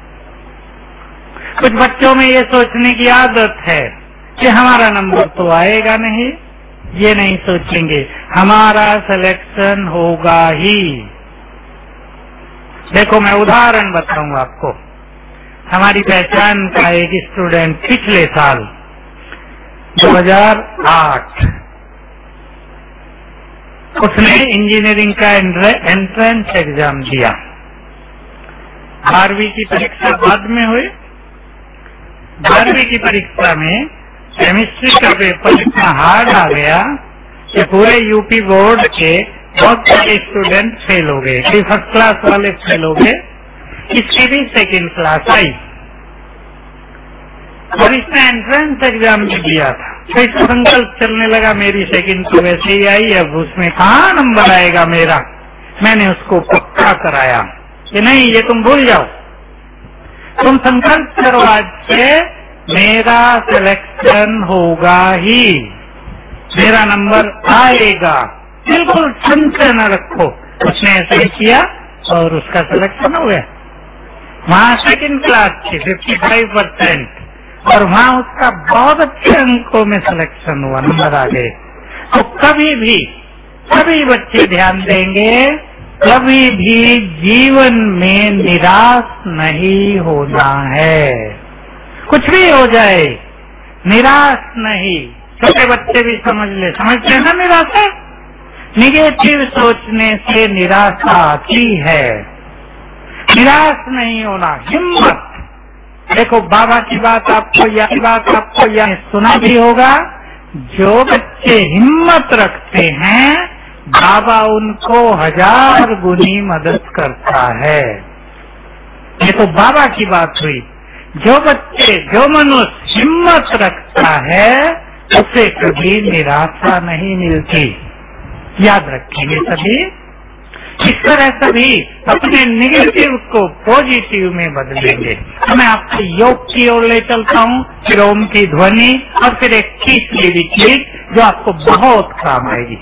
कुछ बच्चों में ये सोचने की आदत है कि हमारा नंबर तो आएगा नहीं, ये नहीं सोचेंगे हमारा सिलेक्शन होगा ही। देखो मैं उदाहरण बताऊंगा आपको। हमारी पहचान का एक स्टूडेंट पिछले साल 2008 उसने इंजीनियरिंग का एंट्रेंस एग्जाम दिया। 12वीं की परीक्षा बाद में हुई। 12वीं की परीक्षा में केमिस्ट्री का पेपर इतना हार्ड आ गया कि पूरे यूपी बोर्ड के बहुत सारे स्टूडेंट फेल हो गए। कई फर्स्ट क्लास वाले फेल हो गए, इसकी भी सेकंड क्लास आई। और इसने एंट्रेंस एग्जाम भी दिया था, तो इसका संकल्प चलने लगा मेरी सेकंड तो वैसे ही आई, अब उसमें कहाँ नंबर आएगा मेरा। मैंने उसको पक्का कराया कि नहीं, ये तुम भूल जाओ, तुम संकल्प करो आज से मेरा सिलेक्शन होगा ही, मेरा नंबर आएगा, बिल्कुल संशय न रखो। उसने ऐसा ही किया और उसका सिलेक्शन हो गया। वहाँ सेकंड क्लास थी 55% और वहाँ उसका बहुत अच्छे अंकों में सिलेक्शन हुआ, नंबर आ गए। तो कभी भी सभी बच्चे ध्यान देंगे, कभी भी जीवन में निराश नहीं होना है। कुछ भी हो जाए निराश नहीं। छोटे बच्चे भी समझते हैं ना निराशा। निगेटिव सोचने से निराशा आती है। निराश नहीं होना, हिम्मत। देखो बाबा की बात आपको या सुना भी होगा, जो बच्चे हिम्मत रखते हैं बाबा उनको 1000 गुनी मदद करता है। ये तो बाबा की बात हुई। जो मनुष्य हिम्मत रखता है उसे कभी निराशा नहीं मिलती। याद रखेंगे सभी। इस तरह सभी अपने निगेटिव को पॉजिटिव में बदलेंगे। मैं आपको योग की ओर ले चलता हूँ, फिर ओम की ध्वनि और फिर एक तीसरी भी चीज जो आपको बहुत काम आएगी।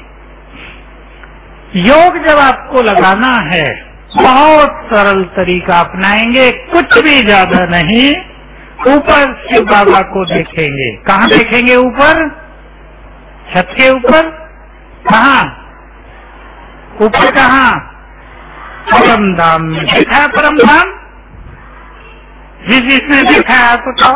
योग जब आपको लगाना है बहुत सरल तरीका अपनाएंगे, कुछ भी ज्यादा नहीं। ऊपर शिव बाबा को देखेंगे। कहाँ देखेंगे? ऊपर, छत के ऊपर। कहाँ? ऊपर कहाँ? परम धाम में। देखा है परम धाम? जिसने देखा है आप बताओ।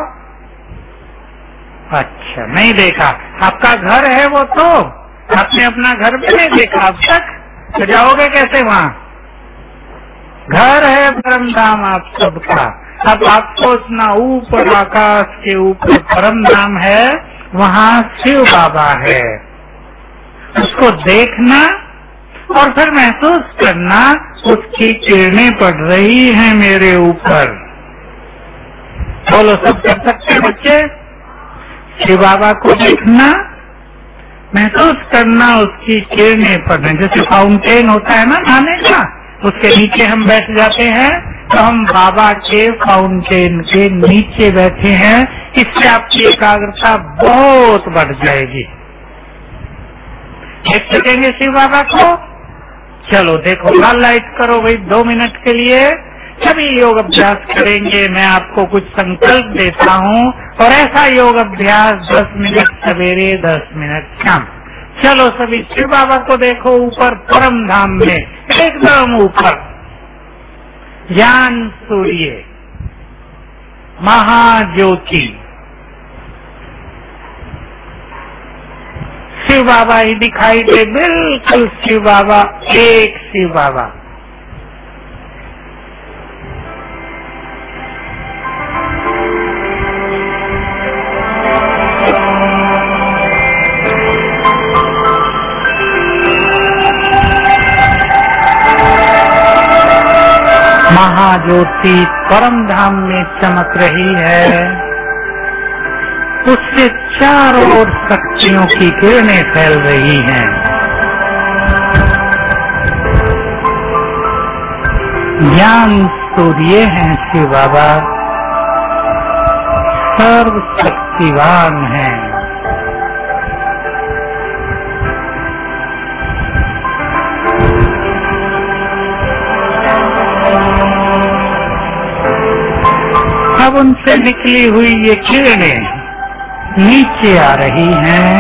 अच्छा, नहीं देखा। आपका घर है वो, तो आपने अपना घर भी नहीं देखा अब तक, तो जाओगे कैसे वहाँ? घर है परम धाम आप सबका। अब आपको इतना ऊपर आकाश के ऊपर परम धाम है, वहाँ शिव बाबा है। उसको देखना और फिर महसूस करना उसकी किरणें पड़ रही हैं मेरे ऊपर। बोलो, सब कर सकते बच्चे? शिव बाबा को देखना, महसूस करना उसकी किरणें पड़ रही। जैसे फाउंटेन होता है ना नहाने का, उसके नीचे हम बैठ जाते हैं, तो हम बाबा के फाउंटेन के नीचे बैठे हैं। इससे आपकी एकाग्रता बहुत बढ़ जाएगी। देख सकेंगे शिव बाबा को? चलो देखो, लाल लाइट करो भाई 2 मिनट के लिए। सभी योग अभ्यास करेंगे। मैं आपको कुछ संकल्प देता हूँ और ऐसा योग अभ्यास 10 मिनट सवेरे, 10 मिनट शाम। चलो सभी शिव बाबा को देखो ऊपर परम धाम में, एकदम ऊपर। ज्ञान सूर्य, महाज्योति, शिव बाबा ही दिखाई दे, बिल्कुल शिव बाबा, एक शिव बाबा। महाज्योति परम धाम में चमक रही है। उससे चारों ओर शक्तियों की किरणें फैल रही हैं। ज्ञान सूर्य हैं शिव बाबा, सर्व शक्तिवान हैं। अब उनसे निकली हुई ये किरणें नीचे आ रही हैं,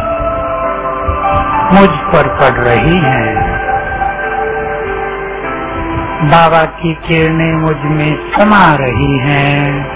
मुझ पर पड़ रही हैं। बाबा की किरणें मुझ में समा रही हैं।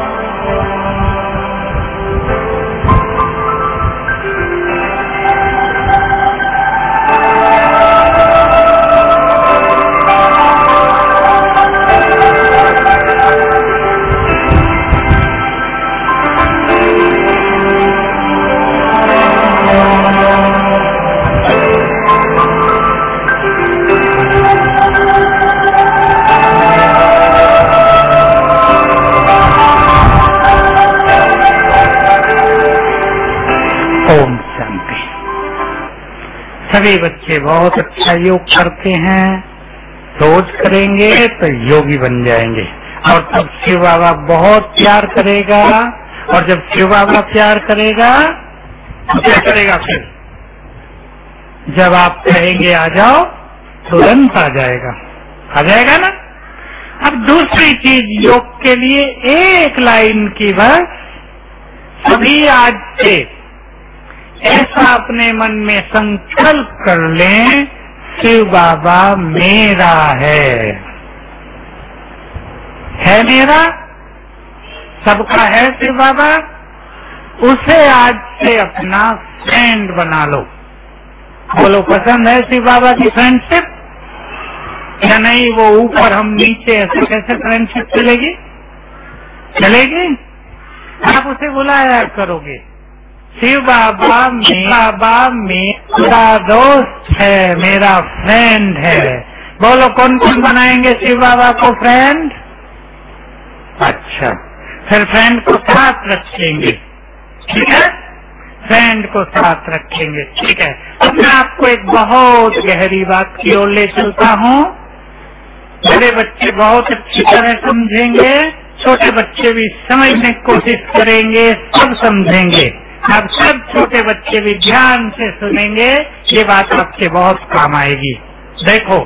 सभी बच्चे बहुत अच्छा योग करते हैं। रोज करेंगे तो योगी बन जाएंगे। और तब शिव बाबा बहुत प्यार करेगा, और जब शिव बाबा प्यार करेगा तो क्या करेगा फिर? जब आप कहेंगे आ जाओ, तुरंत आ जाएगा ना। अब दूसरी चीज, योग के लिए एक लाइन की बस, सभी आज से ऐसा अपने मन में संकल्प कर लें, शिव बाबा मेरा है मेरा, सबका है शिव बाबा। उसे आज से अपना फ्रेंड बना लो। बोलो, पसंद है शिव बाबा की फ्रेंडशिप या नहीं? वो ऊपर हम नीचे, ऐसे कैसे फ्रेंडशिप चलेगी? आप उसे बुलाया करोगे, शिव बाबा मेरा दोस्त है, मेरा फ्रेंड है। बोलो, कौन कौन बनाएंगे शिव बाबा को फ्रेंड? अच्छा, फिर फ्रेंड को साथ रखेंगे, ठीक है? फ्रेंड को साथ रखेंगे, ठीक है। अब मैं आपको एक बहुत गहरी बात की ओर ले चलता हूँ। बड़े बच्चे बहुत अच्छी तरह समझेंगे, छोटे बच्चे भी समझने की कोशिश करेंगे, सब समझेंगे। अब सब छोटे बच्चे भी ध्यान से सुनेंगे, ये बात आपके बहुत काम आएगी। देखो,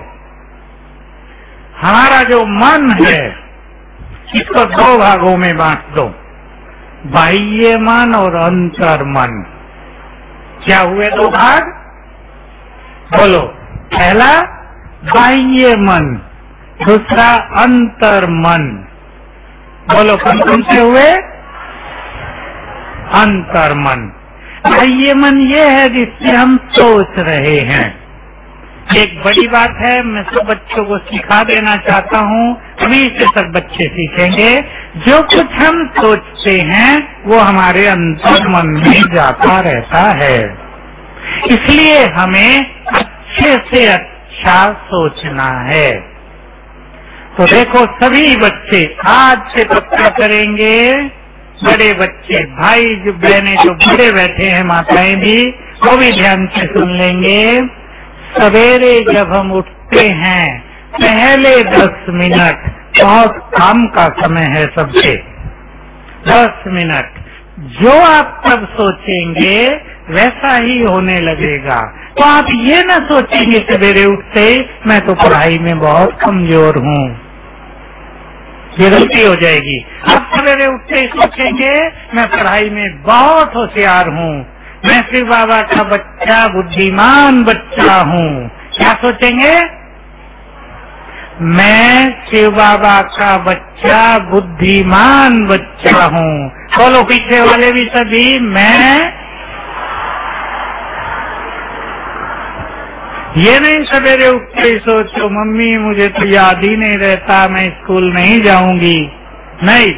हमारा जो मन है इसको दो भागों में बांट दो, बाह्य मन और अंतर मन। क्या हुए दो भाग? बोलो, पहला बाह्य मन, दूसरा अंतर मन। बोलो, कौन से हुए? अंतर मन। बाह्य मन ये है जिससे हम सोच रहे हैं। एक बड़ी बात है, मैं सब बच्चों को सिखा देना चाहता हूँ, अभी से सब बच्चे सीखेंगे। जो कुछ हम सोचते हैं वो हमारे अंतर मन में जाता रहता है, इसलिए हमें अच्छे से अच्छा सोचना है। तो देखो, सभी बच्चे आज से पक्का करेंगे, बड़े बच्चे, भाई जो बहनें जो बड़े बैठे हैं, माताएं भी, वो भी ध्यान से सुन लेंगे। सवेरे जब हम उठते हैं, पहले 10 मिनट, बहुत काम का समय है सबसे, 10 मिनट जो आप तब सोचेंगे वैसा ही होने लगेगा। तो आप ये ना सोचेंगे सवेरे उठते मैं तो पढ़ाई में बहुत कमजोर हूँ, ये गलती हो जाएगी। आप सवेरे उठते ही सोचेंगे मैं पढ़ाई में बहुत होशियार हूँ, मैं शिव बाबा का बच्चा, बुद्धिमान बच्चा हूँ। क्या सोचेंगे? मैं शिव बाबा का बच्चा, बुद्धिमान बच्चा हूँ। बोलो पीछे वाले भी सभी, मैं। ये नहीं सवेरे उठते ही सोचो मम्मी मुझे तो याद ही नहीं रहता, मैं स्कूल नहीं जाऊंगी। नहीं,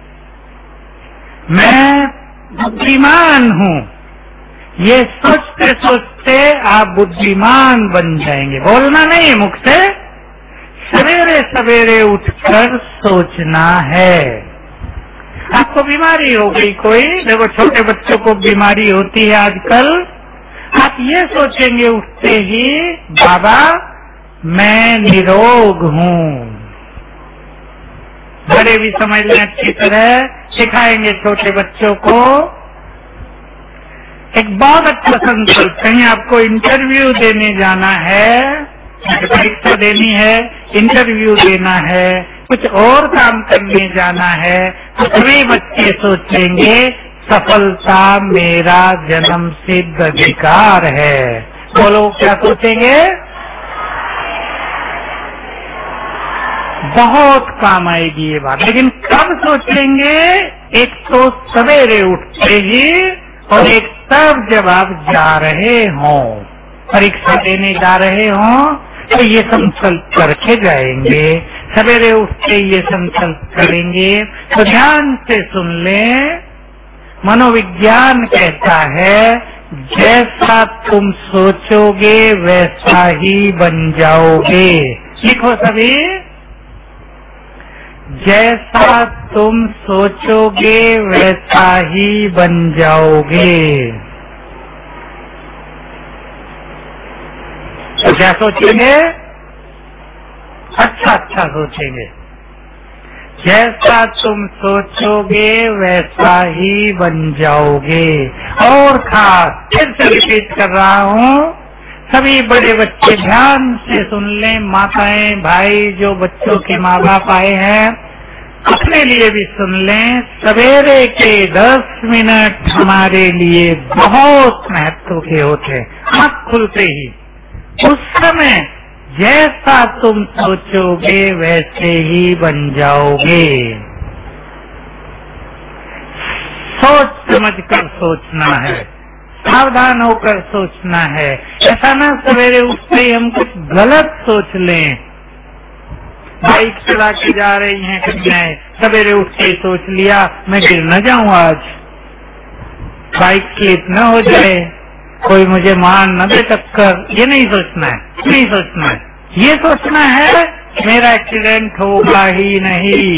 मैं बुद्धिमान हूँ, ये सोचते सोचते आप बुद्धिमान बन जाएंगे। बोलना नहीं है मुख से, सवेरे सवेरे उठकर सोचना है। आपको बीमारी हो गई कोई, देखो छोटे बच्चों को बीमारी होती है आजकल, आप ये सोचेंगे उठते ही बाबा मैं निरोग हूँ। बड़े भी समझ लें, अच्छी तरह सिखाएंगे छोटे बच्चों को। एक बहुत अच्छा संकल्प, कहीं आपको इंटरव्यू देने जाना है, परीक्षा देनी है, इंटरव्यू देना है, कुछ और काम करने जाना है, तो सभी बच्चे सोचेंगे सफलता मेरा जन्म सिद्ध अधिकार है। बोलो क्या सोचेंगे? बहुत काम आएगी ये बात। लेकिन कब सोचेंगे? एक तो सवेरे उठते ही, और एक तब जब आप जा रहे हों, परीक्षा देने जा रहे हों, तो ये संकल्प करके जाएंगे। सवेरे उठते ये संकल्प करेंगे। तो ध्यान से सुन लें, मनोविज्ञान कहता है जैसा तुम सोचोगे वैसा ही बन जाओगे। लिखो सभी, जैसा तुम सोचोगे वैसा ही बन जाओगे। तो क्या सोचेंगे? अच्छा अच्छा सोचेंगे। जैसा तुम सोचोगे वैसा ही बन जाओगे। और खास फिर से रिपीट कर रहा हूँ, सभी बड़े बच्चे ध्यान से सुन लें। माताएं भाई जो बच्चों के माँ बाप आए हैं अपने लिए भी सुन लें। सवेरे के 10 मिनट हमारे लिए बहुत महत्व के होते हैं। आँख खुलते ही उस समय जैसा तुम सोचोगे वैसे ही बन जाओगे। सोच समझ कर सोचना है, सावधान होकर सोचना है। ऐसा ना सवेरे उठते ही हम कुछ गलत सोच लें। बाइक चला के जा रही हैं कन्याएं, सवेरे उठ के सोच लिया मैं गिर न जाऊं, आज बाइक स्लिप न हो जाए, कोई मुझे मार न दे टक्कर। ये नहीं सोचना है, नहीं सोचना है। ये सोचना है मेरा एक्सीडेंट होगा ही नहीं।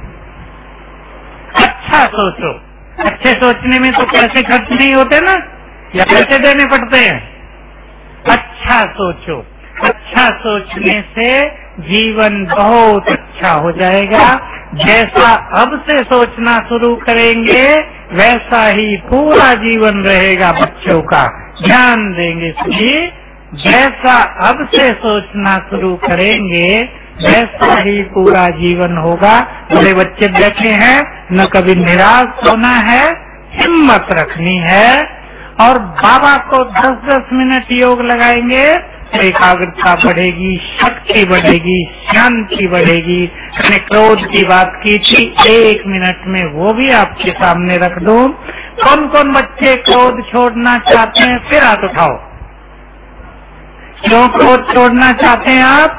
अच्छा सोचो। अच्छे सोचने में तो पैसे खर्च नहीं होते ना, या पैसे देने पड़ते हैं। अच्छा सोचो। अच्छा सोचने से जीवन बहुत अच्छा हो जाएगा। जैसा अब से सोचना शुरू करेंगे वैसा ही पूरा जीवन रहेगा बच्चों का। ध्यान देंगे सभी, जैसा अब से सोचना शुरू करेंगे वैसा ही पूरा जीवन होगा। बड़े बच्चे बैठे हैं, न कभी निराश होना है, हिम्मत रखनी है। और बाबा को 10-10 मिनट योग लगाएंगे तो एकाग्रता बढ़ेगी, शक्ति बढ़ेगी, शांति बढ़ेगी। मैंने क्रोध की बात की थी, 1 मिनट में वो भी आपके सामने रख दूं। कौन कौन बच्चे क्रोध छोड़ना चाहते हैं, फिर हाथ उठाओ। क्यों क्रोध छोड़ना चाहते हैं आप?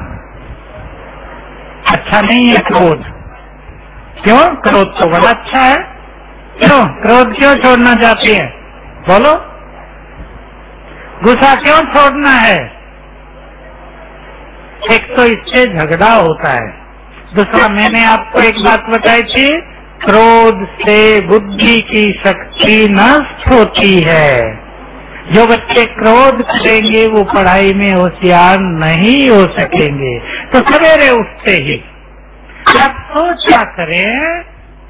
अच्छा नहीं है क्रोध। क्यों? क्रोध तो बड़ा अच्छा है। क्यों क्रोध क्यों छोड़ना चाहती है? बोलो। गुस्सा क्यों छोड़ना है? एक तो इससे झगड़ा होता है, दूसरा मैंने आपको एक बात बताई थी, क्रोध से बुद्धि की शक्ति नष्ट होती है। जो बच्चे क्रोध करेंगे वो पढ़ाई में होशियार नहीं हो सकेंगे। तो सवेरे उठते ही आप सोचा करें,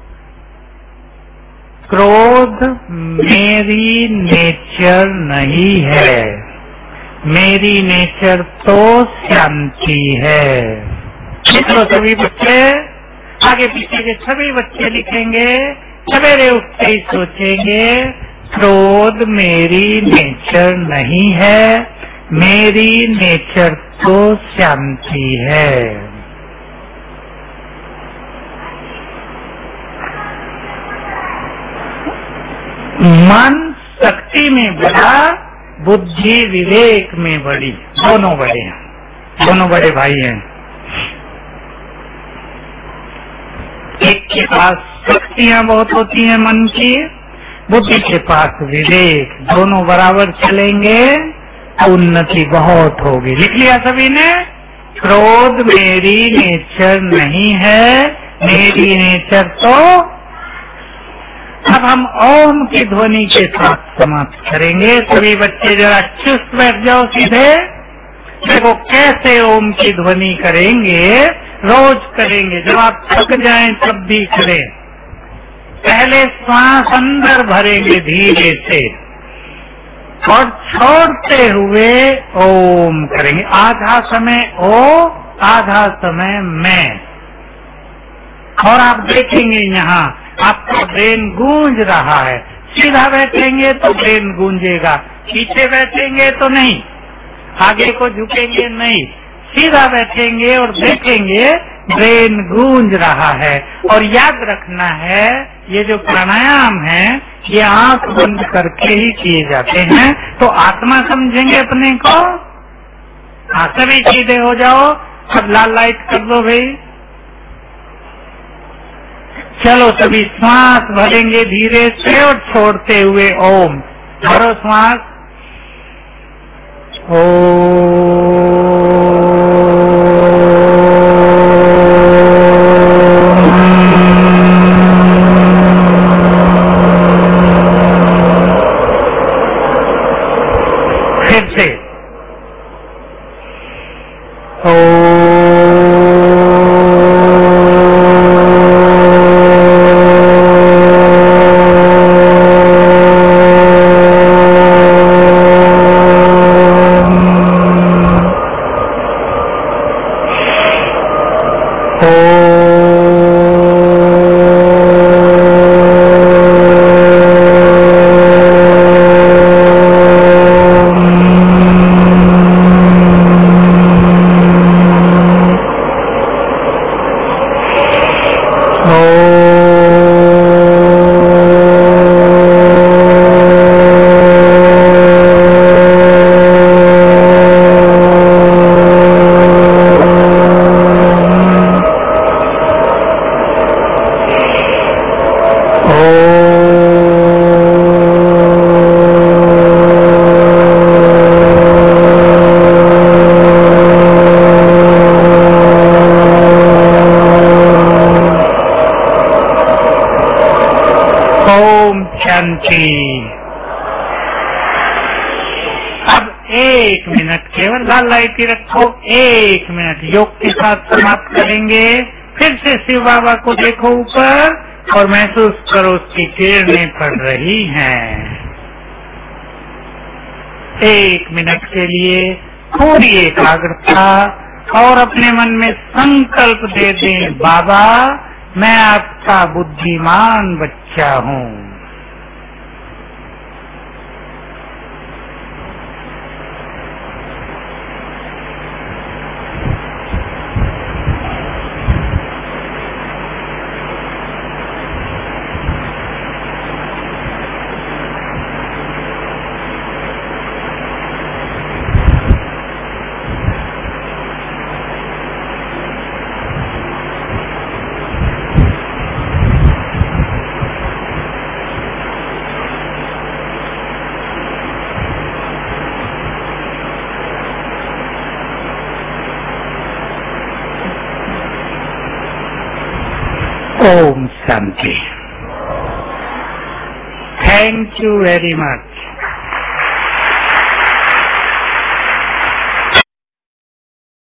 क्रोध मेरी नेचर नहीं है, मेरी नेचर तो शांति है। लिखो सभी बच्चे, आगे पीछे के सभी बच्चे लिखेंगे। सवेरे उठते ही सोचेंगे, क्रोध मेरी नेचर नहीं है, मेरी नेचर तो शांति है। मन शक्ति में बढ़ा, बुद्धि विवेक में बढ़ी। दोनों बड़े हैं, दोनों बड़े भाई हैं। एक के पास शक्तियां बहुत होती हैं मन की, बुद्धि के पास विवेक। दोनों बराबर चलेंगे तो उन्नति बहुत होगी। लिख लिया सभी ने? क्रोध मेरी नेचर नहीं है, मेरी नेचर तो। अब हम ओम की ध्वनि के साथ समाप्त करेंगे। सभी बच्चे जरा चुस्त बैठ जाओ सीधे। देखो कैसे ओम की ध्वनि करेंगे, रोज करेंगे। जब आप थक जाएं तब भी करें। पहले श्वास अंदर भरेंगे धीरे से और छोड़ते हुए ओम करेंगे। आधा समय ओ, आधा समय मैं। और आप देखेंगे यहाँ आपका ब्रेन गूंज रहा है। सीधा बैठेंगे तो ब्रेन गूंजेगा, पीछे बैठेंगे तो नहीं, आगे को झुकेंगे नहीं। सीधा बैठेंगे और देखेंगे ब्रेन गूंज रहा है। और याद रखना है, ये जो प्राणायाम है ये आंख बंद करके ही किए जाते हैं। तो आत्मा समझेंगे अपने को। हाँ सभी सीधे हो जाओ। अब लाल लाइट कर दो भाई। चलो सभी श्वास भरेंगे धीरे से और छोड़ते हुए ओम। भरो श्वास। फिर से शांति। अब 1 मिनट केवल लाल लाइट ही रखो, 1 मिनट योग के साथ समाप्त करेंगे। फिर से शिव बाबा को देखो ऊपर और महसूस करो उसकी किरणें पड़ रही हैं। 1 मिनट के लिए पूरी एकाग्रता और अपने मन में संकल्प दे दें, बाबा मैं आपका बुद्धिमान बच्चा हूँ। ओम शांति। Thank you very much.